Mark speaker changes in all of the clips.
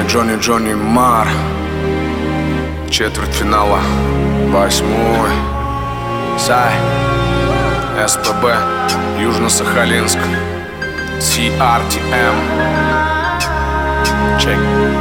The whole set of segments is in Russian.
Speaker 1: Джонни Мар. Четвертьфинала, 8-й. Сай, СПБ, Южно-Сахалинск, CRTM. Чек.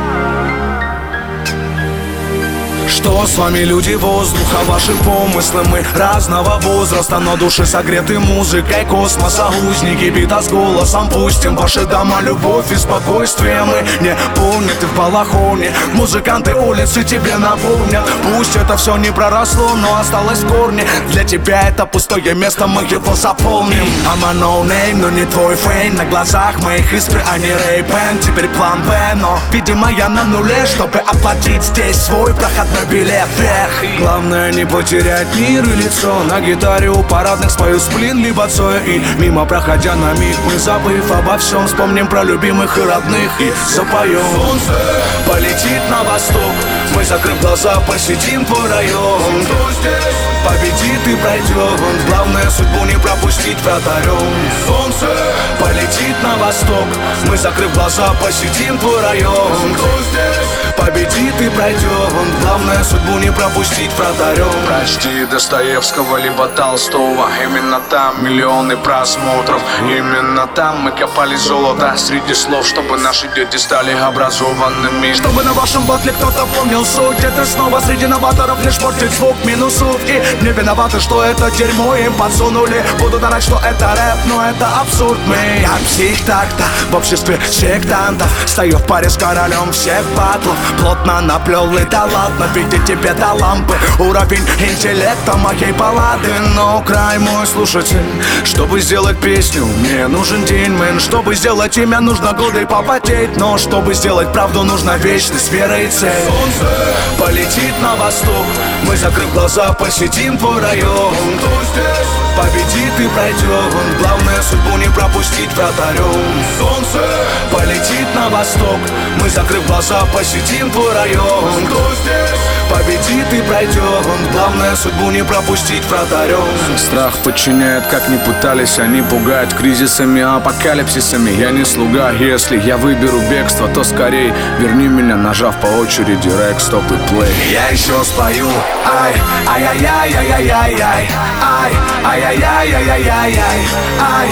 Speaker 2: Что с вами, люди воздуха, ваши помыслы? Мы разного возраста, но души согреты музыкой космоса. Узники бита с голосом, пустим ваши дома любовь и спокойствие. Мы не поняты в балахоне, музыканты улицы тебе напомнят. Пусть это все не проросло, но осталось в корне. Для тебя это пустое место, мы его заполним. I'm a no name, но не твой фейн. На глазах моих искры, а не Ray-Ban. Теперь план Б, но, видимо, я на нуле, чтобы оплатить здесь свой проходной билет вверх. Главное не потерять мир и лицо. На гитаре у парадных спою сплин либо Цоя. И мимо проходя на миг мы, забыв обо всем, вспомним про любимых и родных и запоем. Солнце полетит на восток, мы, закрыв глаза, посетим твой район. Кто здесь победит и пройдет, главное судьбу не пропустить вратарем. Солнце полетит на восток, мы, закрыв глаза, посетим твой район. Кто здесь победит и пройдет, главное судьбу не пропустить вратарем.
Speaker 1: Прочти Достоевского либо Толстого. Именно там миллионы просмотров. Именно там мы копали золото среди слов, чтобы наши дети стали образованными.
Speaker 2: Чтобы на вашем батле кто-то помнил суть. Это снова среди новаторов лишь портит звук минусов. И не виноваты, что это дерьмо им подсунули. Буду орать, что это рэп, но это абсурд. Мы, я псих так-то в обществе сектантов. Стою в паре с королем всех батлов. Плотно наплел и да ладно, видеть тебе до лампы. Уровень интеллекта моей баллады. Но край мой слушатель, чтобы сделать песню, мне нужен день, мэн. Чтобы сделать имя, нужно годы попотеть. Но чтобы сделать правду, нужна вечность, вера и цель. Солнце полетит на восток, мы, закрыв глаза, посетим твой район. Кто здесь победит и пройдет, главное судьбу не пропустить вратарем. Солнце полетит на восток, мы, закрыв глаза, посетим твой район. Кто здесь победит и пройдет, главное судьбу не пропустить вратарем.
Speaker 1: Страх подчиняет, как ни пытались они пугать кризисами, апокалипсисами. Я не слуга, если я выберу бегство, то скорей верни меня, нажав по очереди рек, стоп и плей.
Speaker 2: Я еще спою, ай, ай-яй-яй-яй-яй-яй, ай, ай-яй-яй-яй-яй-яй, ай,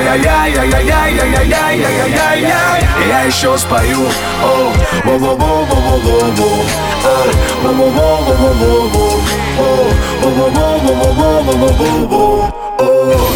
Speaker 2: ай-яй-яй-яй-яй-яй-яй-яй-яй. Я еще спою, о, во-во-во-во-во-во-во, о, во-во-во-во-во-во-во, о, во-во-во-во-во-во-во-во-во.